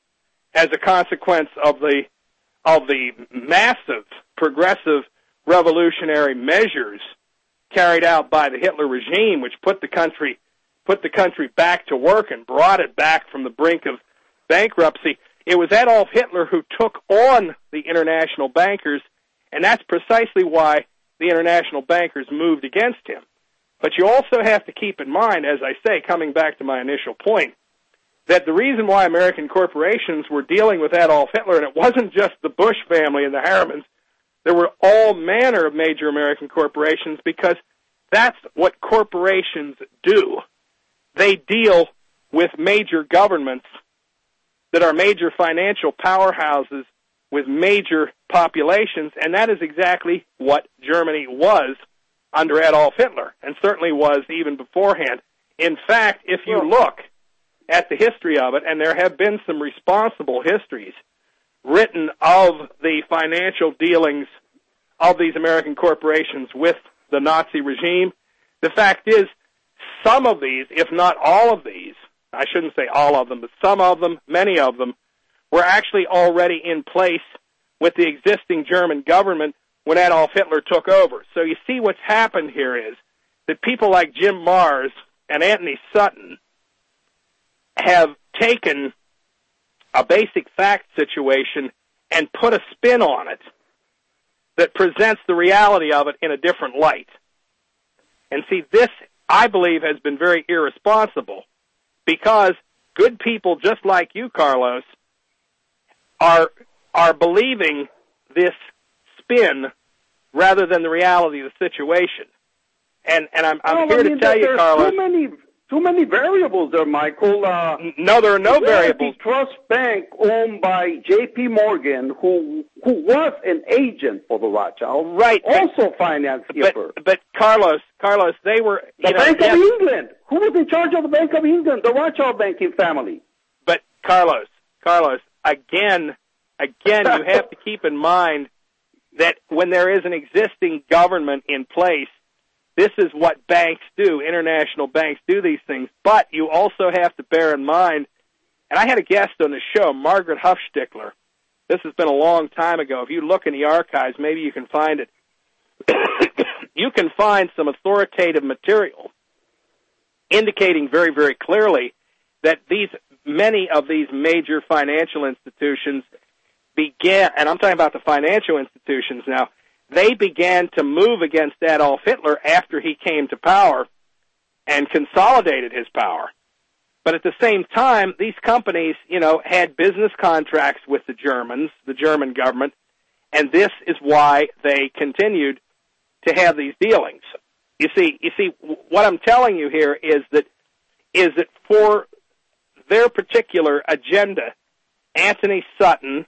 as a consequence of the of the massive progressive revolutionary measures carried out by the Hitler regime, which put the country put the country back to work and brought it back from the brink of bankruptcy. It was Adolf Hitler who took on the international bankers, and that's precisely why the international bankers moved against him. But you also have to keep in mind, as I say, coming back to my initial point, that the reason why American corporations were dealing with Adolf Hitler, and it wasn't just the Bush family and the Harrimans, there were all manner of major American corporations, because that's what corporations do. They deal with major governments that are major financial powerhouses with major populations, and that is exactly what Germany was under Adolf Hitler, and certainly was even beforehand. In fact, if you look at the history of it, and there have been some responsible histories written of the financial dealings of these American corporations with the Nazi regime, the fact is some of these, if not all of these, I shouldn't say all of them, but some of them, many of them, were actually already in place with the existing German government when Adolf Hitler took over. So you see what's happened here is that people like Jim Marrs and Anthony Sutton have taken a basic fact situation and put a spin on it that presents the reality of it in a different light. And see, this, I believe, has been very irresponsible, because good people just like you, Carlos, are are believing this spin rather than the reality of the situation. And and I'm, I'm well, here I mean, to tell you, Carlos. Too many, too many variables there, Michael. Uh, no, there are no variables. The Trust Bank, owned by J P Morgan, who who was an agent for the Rothschild, right? Also financed Hitler. But, but Carlos, Carlos, they were the you know, Bank yes, of England. Who was in charge of the Bank of England? The Rothschild banking family. But Carlos, Carlos, again, again, you have to keep in mind that when there is an existing government in place, this is what banks do. International banks do these things. But you also have to bear in mind, and I had a guest on the show, Margaret Huffstickler. This has been a long time ago. If you look in the archives, maybe you can find it. You can find some authoritative material indicating very, very clearly that these many of these major financial institutions began, and I'm talking about the financial institutions now, they began to move against Adolf Hitler after he came to power and consolidated his power. But at the same time, these companies, you know, had business contracts with the Germans, the German government, and this is why they continued to have these dealings. You see, you see, what I'm telling you here is that is that for their particular agenda, Anthony Sutton,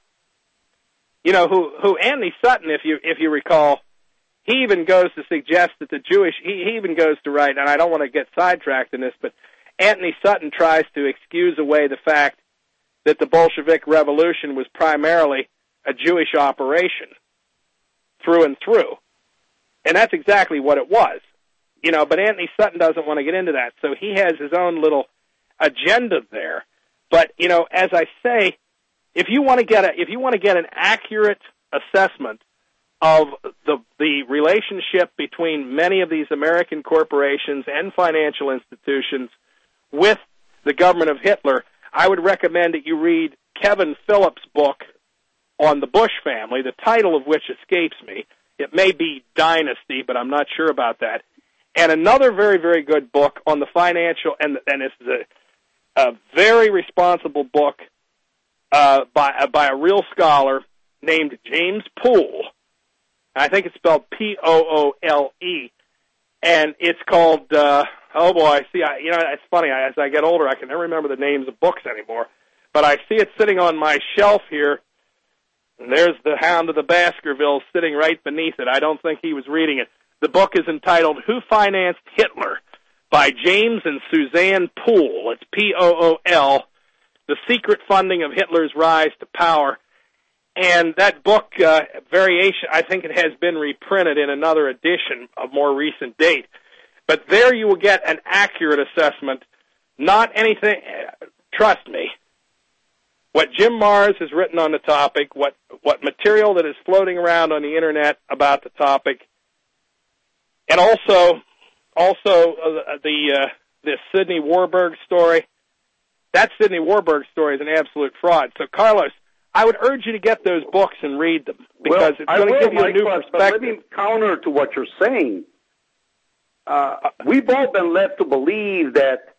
you know, who who Anthony Sutton, if you if you recall, he even goes to suggest that the Jewish, he, he even goes to write, and I don't want to get sidetracked in this, but Anthony Sutton tries to excuse away the fact that the Bolshevik Revolution was primarily a Jewish operation through and through. And that's exactly what it was. You know, but Anthony Sutton doesn't want to get into that, so he has his own little agenda there. But, you know, as I say, if you want to get a, if you want to get an accurate assessment of the the relationship between many of these American corporations and financial institutions with the government of Hitler, I would recommend that you read Kevin Phillips' book on the Bush family, the title of which escapes me. It may be Dynasty, but I'm not sure about that. And another very, very good book on the financial, and and this is a, a very responsible book uh, by uh, by a real scholar named James Poole. I think it's spelled P O O L E, and it's called. Uh, oh boy, see, I, you know, it's funny. I, as I get older, I can never remember the names of books anymore. But I see it sitting on my shelf here. And there's the Hound of the Baskervilles sitting right beneath it. I don't think he was reading it. The book is entitled Who Financed Hitler by James and Suzanne Poole. It's P O O L, The Secret Funding of Hitler's Rise to Power. And that book, uh, variation, I think it has been reprinted in another edition of more recent date. But there you will get an accurate assessment, not anything, uh, trust me. What Jim Marrs has written on the topic, what, what material that is floating around on the Internet about the topic, and also also uh, the uh, this Sidney Warburg story. That Sidney Warburg story is an absolute fraud. So, Carlos, I would urge you to get those books and read them because well, it's going to give you a new but, perspective. But let me counter to what you're saying. Uh, we've all been led to believe that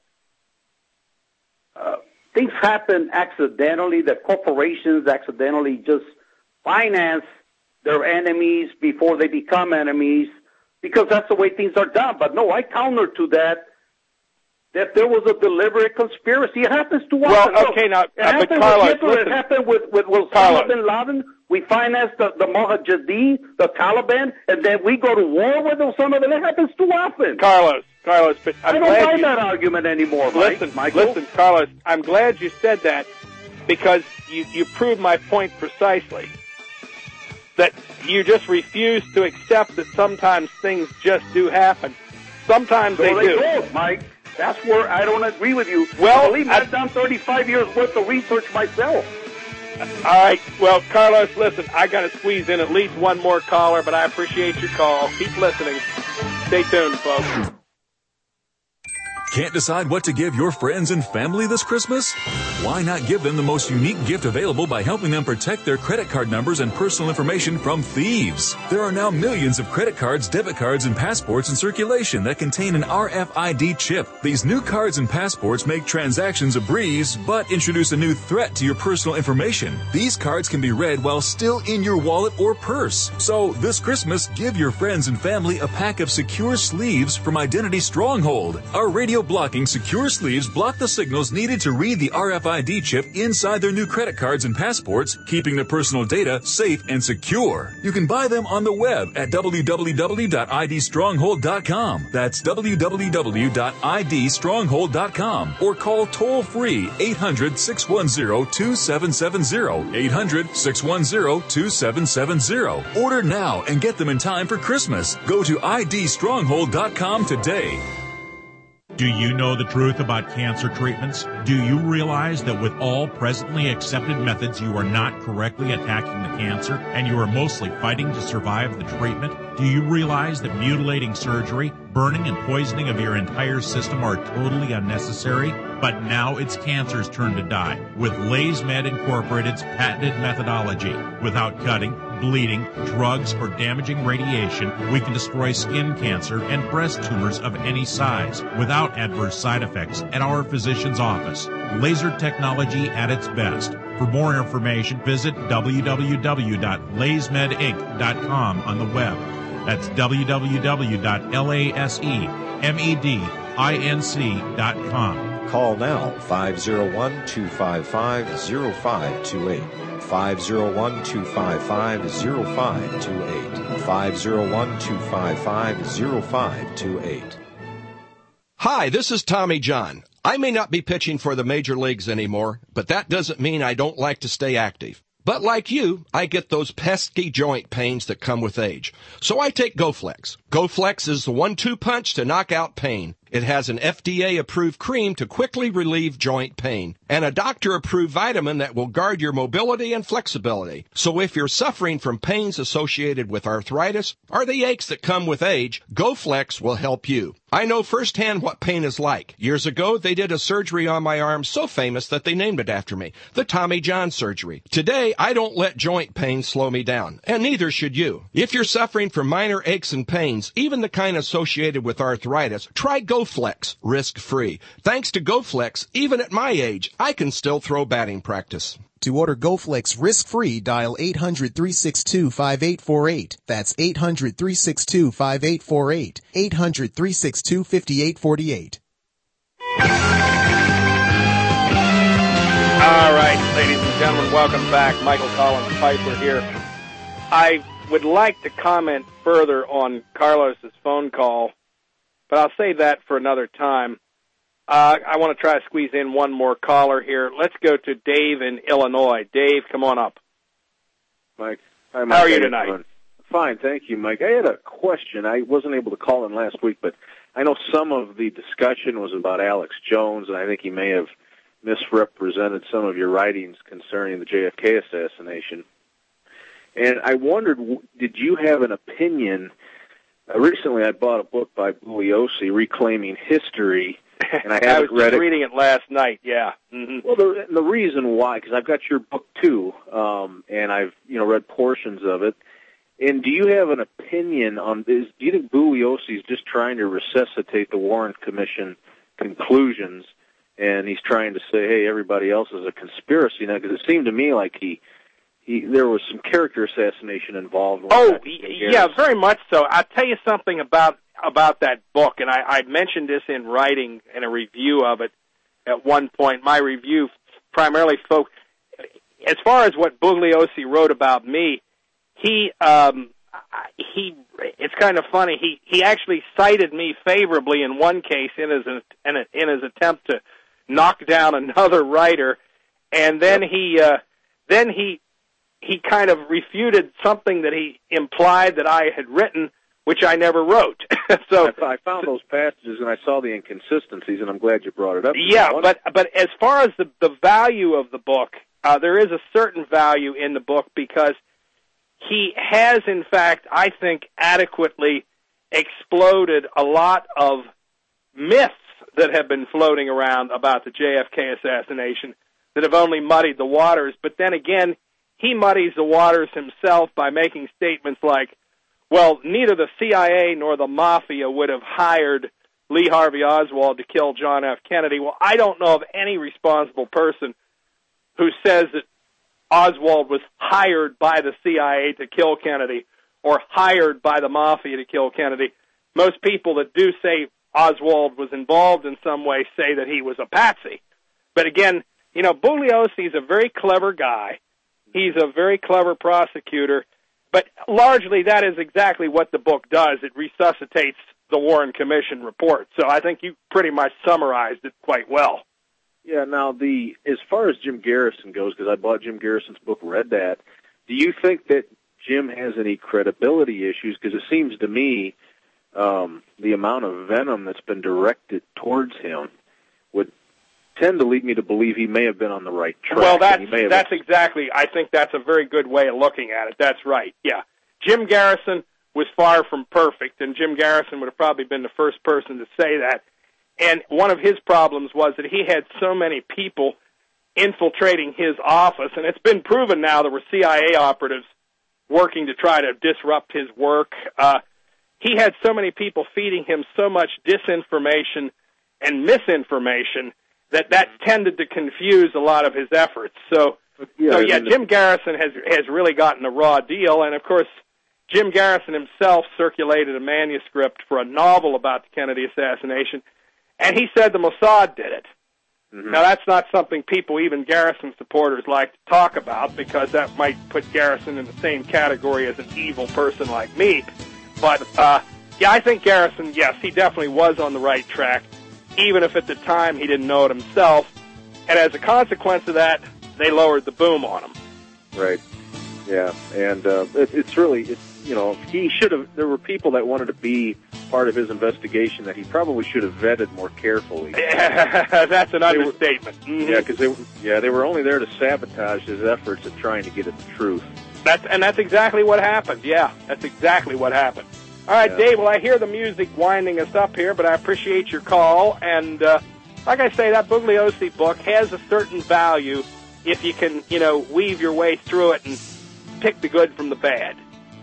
uh, things happen accidentally, that corporations accidentally just finance their enemies before they become enemies, because that's the way things are done. But no, I counter to that, that there was a deliberate conspiracy. It happens to us. Well, okay, now, it uh, happened but Carlos, with Hitler. listen. It happened with, with Osama Carlos. bin Laden. We financed the, the Mujahideen, the Taliban, and then we go to war with Osama bin Laden. It happens too often. Carlos, Carlos, but I'm I don't glad buy you, that argument anymore, Mike. Listen, Michael. listen, Carlos, I'm glad you said that because you, you proved my point precisely. That you just refuse to accept that sometimes things just do happen. Sometimes So they, they do. don't, Mike. That's where I don't agree with you. Well, believe me, I- I've done thirty-five years worth of research myself. All right. Well, Carlos, listen, I got to squeeze in at least one more caller, but I appreciate your call. Keep listening. Stay tuned, folks. Can't decide what to give your friends and family this Christmas? Why not give them the most unique gift available by helping them protect their credit card numbers and personal information from thieves? There are now millions of credit cards, debit cards, and passports in circulation that contain an R F I D chip. These new cards and passports make transactions a breeze, but introduce a new threat to your personal information. These cards can be read while still in your wallet or purse. So this Christmas, give your friends and family a pack of secure sleeves from Identity Stronghold. Our radio blocking secure sleeves block the signals needed to read the R F I D chip inside their new credit cards and passports, keeping their personal data safe and secure. You can buy them on the web at w w w dot i d stronghold dot com. That's w w w dot i d stronghold dot com or call toll-free eight hundred, six one zero, two seven seven zero, eight hundred, six one zero, two seven seven zero. Order now and get them in time for Christmas. Go to i d stronghold dot com today. Do you know the truth about cancer treatments? Do you realize that with all presently accepted methods, you are not correctly attacking the cancer and you are mostly fighting to survive the treatment? Do you realize that mutilating surgery, burning and poisoning of your entire system are totally unnecessary? But now it's cancer's turn to die with LaysMed Incorporated's patented methodology. Without cutting, bleeding, drugs, or damaging radiation, we can destroy skin cancer and breast tumors of any size without adverse side effects at our physician's office. Laser technology at its best. For more information, visit w w w dot lays med inc dot com on the web. That's w w w dot lasemed inc dot com. Call now, five oh one, two five five, oh five two eight. five oh one, two five five, oh five two eight. five oh one, two five five, oh five two eight. Hi, this is Tommy John. I may not be pitching for the major leagues anymore, but that doesn't mean I don't like to stay active. But like you, I get those pesky joint pains that come with age. So I take GoFlex. GoFlex is the one two punch to knock out pain. It has an F D A-approved cream to quickly relieve joint pain and a doctor-approved vitamin that will guard your mobility and flexibility. So if you're suffering from pains associated with arthritis or the aches that come with age, GoFlex will help you. I know firsthand what pain is like. Years ago, they did a surgery on my arm so famous that they named it after me, the Tommy John surgery. Today, I don't let joint pain slow me down, and neither should you. If you're suffering from minor aches and pains, even the kind associated with arthritis, try GoFlex, risk-free. Thanks to GoFlex, even at my age, I can still throw batting practice. To order GoFlex risk-free, dial eight hundred, three six two, five eight four eight. That's eight hundred, three six two, five eight four eight. eight hundred, three six two, five eight four eight. All right, ladies and gentlemen, welcome back. Michael Collins Piper here. I would like to comment further on Carlos's phone call, but I'll save that for another time. Uh, I want to try to squeeze in one more caller here. Let's go to Dave in Illinois. Dave, come on up. Mike. Hi, Mike. How are you tonight? Fine, thank you, Mike. I had a question. I wasn't able to call in last week, but I know some of the discussion was about Alex Jones, and I think he may have misrepresented some of your writings concerning the J F K assassination. And I wondered, did you have an opinion? Uh, recently I bought a book by Bugliosi, Reclaiming History, and I I haven't was read just it. reading it last night, yeah. Mm-hmm. Well, the, the reason why, because I've got your book too, um, and I've you know read portions of it. And do you have an opinion on this? Do you think Bugliosi is just trying to resuscitate the Warren Commission conclusions, and he's trying to say, hey, everybody else is a conspiracy now? Because it seemed to me like he, he there was some character assassination involved. Oh, yeah, very much so. I'll tell you something about about that book, and I, I mentioned this in writing in a review of it at one point. My review primarily focused, as far as what Bugliosi wrote about me, he, um, he, it's kind of funny, he, he actually cited me favorably in one case in his, in, a, in his attempt to knock down another writer, and then he, uh, then he, he kind of refuted something that he implied that I had written, which I never wrote. so I, I found those passages and I saw the inconsistencies, and I'm glad you brought it up. Yeah, but but as far as the the value of the book, uh, there is a certain value in the book because he has, in fact, I think, adequately exploded a lot of myths that have been floating around about the J F K assassination that have only muddied the waters. But then again, he muddies the waters himself by making statements like, well, neither the C I A nor the Mafia would have hired Lee Harvey Oswald to kill John F. Kennedy. Well, I don't know of any responsible person who says that Oswald was hired by the C I A to kill Kennedy or hired by the Mafia to kill Kennedy. Most people that do say Oswald was involved in some way say that he was a patsy. But again, you know, Bugliosi is a very clever guy. He's a very clever prosecutor. But largely, that is exactly what the book does. It resuscitates the Warren Commission report. So I think you pretty much summarized it quite well. Yeah, now, the as far as Jim Garrison goes, because I bought Jim Garrison's book, read that, do you think that Jim has any credibility issues? Because it seems to me um, the amount of venom that's been directed towards him would tend to lead me to believe he may have been on the right track. Well, that's, have that's exactly, I think that's a very good way of looking at it. That's right, yeah. Jim Garrison was far from perfect, and Jim Garrison would have probably been the first person to say that. And one of his problems was that he had so many people infiltrating his office, and it's been proven now there were C I A operatives working to try to disrupt his work. Uh, he had so many people feeding him so much disinformation and misinformation that that tended to confuse a lot of his efforts. So, yeah, so yeah, Jim Garrison has has really gotten a raw deal, and of course, Jim Garrison himself circulated a manuscript for a novel about the Kennedy assassination, and he said the Mossad did it. Mm-hmm. Now, that's not something people, even Garrison supporters, like to talk about, because that might put Garrison in the same category as an evil person like me. But, uh, yeah, I think Garrison, yes, he definitely was on the right track, even if at the time he didn't know it himself. And as a consequence of that, they lowered the boom on him. Right. Yeah, and uh, it, it's really, it's, you know, he should have, there were people that wanted to be part of his investigation that he probably should have vetted more carefully. That's an understatement. Were, mm-hmm. Yeah, because they, yeah, they were only there to sabotage his efforts at trying to get at the truth. That's, and that's exactly what happened. Yeah, that's exactly what happened. All right, yeah. Dave, well, I hear the music winding us up here, but I appreciate your call. And uh, like I say, that Bugliosi book has a certain value if you can, you know, weave your way through it and pick the good from the bad.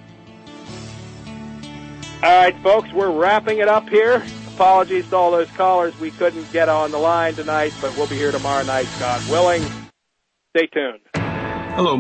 All right, folks, we're wrapping it up here. Apologies to all those callers we couldn't get on the line tonight, but we'll be here tomorrow night, God willing. Stay tuned. Hello.